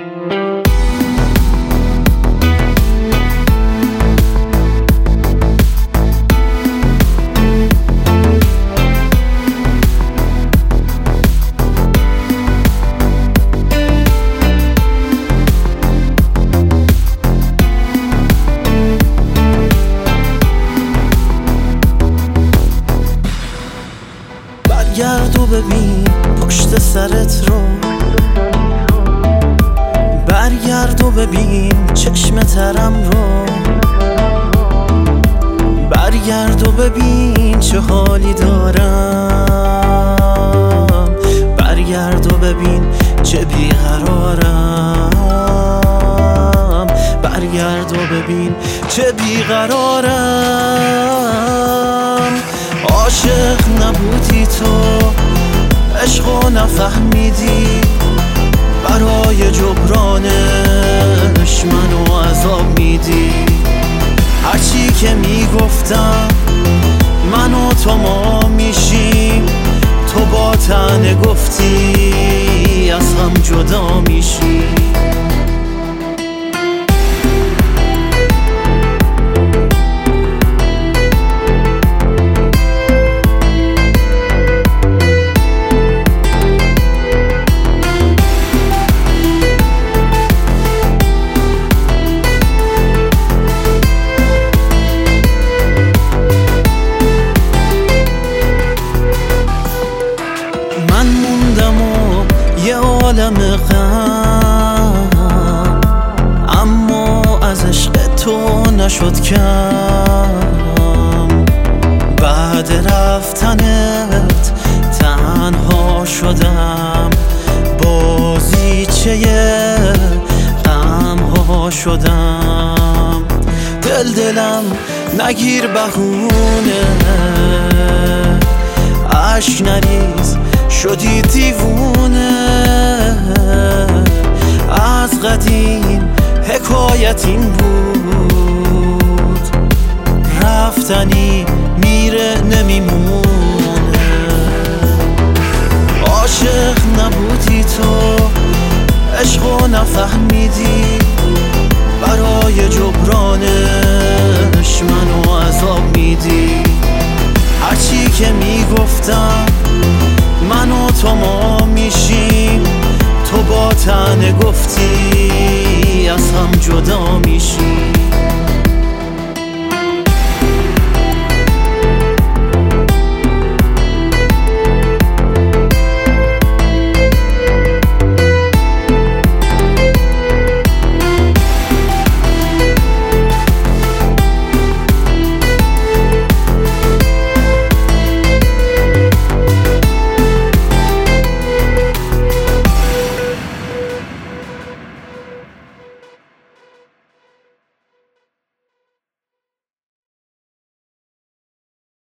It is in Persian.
برگرد و ببین پشت سرت رو، برگرد و ببین چشم ترم رو، برگرد و ببین چه حالی دارم، برگرد و ببین چه بیقرارم، برگرد و ببین چه بیقرارم. عاشق نبودی تو، عشقو نفهمیدی، برای جبرانش منو عذاب میدی. هرچی که میگفتم من و تو ما میشیم، تو با طعنه گفتی از هم جدا میشیم. من موندم و یه عالم غم، اما از عشق تو نشد کم. بعد رفتنت تنها شدم، بازیچه غم ها شدم. دلم نگیر بهونه، عشق نریز شدی دیوونه. از قدیم حکایت این بود، رفتنی میره نمیمونه. عاشق نبودی تو، عشقو نفهمیدی، برای جبرانش منو عذاب میدی. هرچی که میگفتم من و تو ما میشیم، تو با طعنه گفتی از هم جدا میشیم.